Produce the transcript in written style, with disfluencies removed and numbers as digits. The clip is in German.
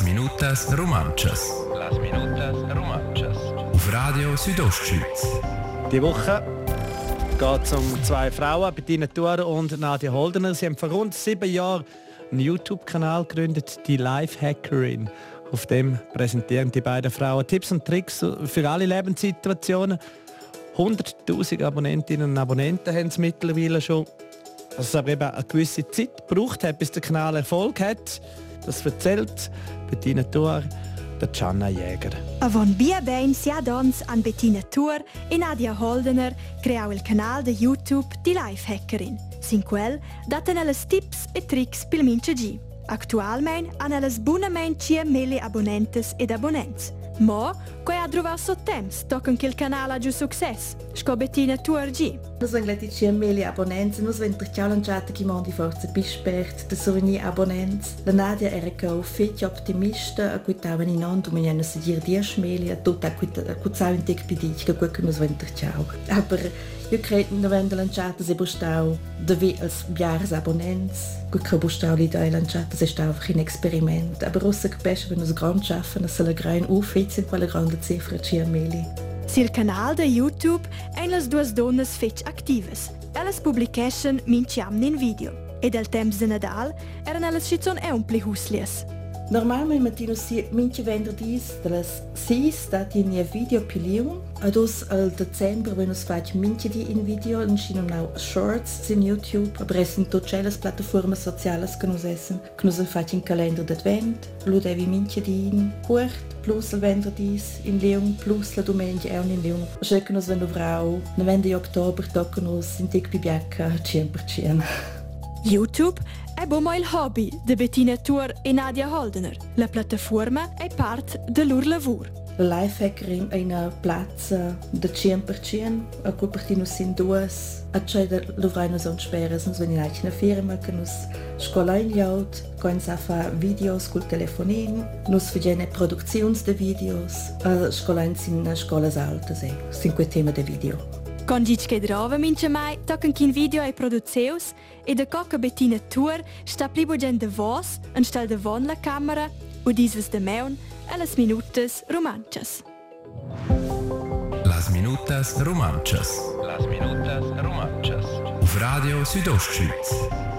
Minutas Romances. Las Minutas Romances. Auf Radio Südostschweiz. Die Woche geht es um zwei Frauen, Bettina Thurer und Nadia Holdener. Sie haben vor rund 7 Jahren einen YouTube-Kanal gegründet, die Lifehackerin. Auf dem präsentieren die beiden Frauen Tipps und Tricks für alle Lebenssituationen. 100'000 Abonnentinnen und Abonnenten haben es mittlerweile schon. Dass es aber eben eine gewisse Zeit gebraucht hat, bis der Kanal Erfolg hat. Das erzählt Bettina Thurer, der Gianna Jäger. Avon Bia Ben sia dons an Bettina Thurer e Nadia Holdener creau il canal de YouTube di Lifehackerin. Sin quel daten elles tips e tricks pil mince G. Actualmein han elles bunamein 10.000 abonnentes ed abonnents. Ma, quei ha trovato so temps, toccon che il canale ha giù successo. Sco Bettina Thurer G. Nós vamos lá ter 10.000 abonnentes, nós vamos ter já lanciado que mandi forza bispert, de souvenir abonnentes. La Nadia era co fit optimista, a cuitaven in on, du menien se dir 10.000, a tutta cutzau in tek pidic, che quel nós vamos ter ciao. Aber io credo che avendo lanciato se bostau de als jahres abonnents, che bostau li da lanciato se stau ein Experiment. Aber rossa che pesce wenn nós grand schaffen, dass la grein ufit in quella grande cifra 10.000. Sil canal de YouTube ein las duas donnas fetg actives. Ellas publication minchiam nin video. E del temps de Nadal eran ellas schizon pli huslies. Normalmente matino si minche venderdis das sis da die video pilium. Ados al Dezember wenn us fach minche di in video und schinom now shorts in YouTube, aber es sind tot chelas plataformas sociales que nos essen, que nos fach in calendar d'advent, lo devi minche di in Hort plus el venderdis in Leon plus la domenica è in Leon. Schau que nos vendo vrau, na vende Oktober tocken us in tic bibiacca 100%. YouTube è bomo il hobby de Bettina Thurer e Nadia Holdener. La piattaforma è parte del loro lavoro. La Lifehackerin è una piazza da 100%, a cui partiamo in due, a cui dovremo non sperare, se non è una firma che nos scuola in laut, che si fa videos col telefonino, nos facciamo produzioni di videos, a scuola in scuola alte, sin quei tema di video. Con dic che drova mince mai toccon kin video ai produceus e de coca Bettina Thurer sta plibo gen de vos, an stal de von la camera, u dieses de meun, las minutes romanchas. Las Minutas Romances. Las Minutas Romances. Auf Radio Südostschweiz.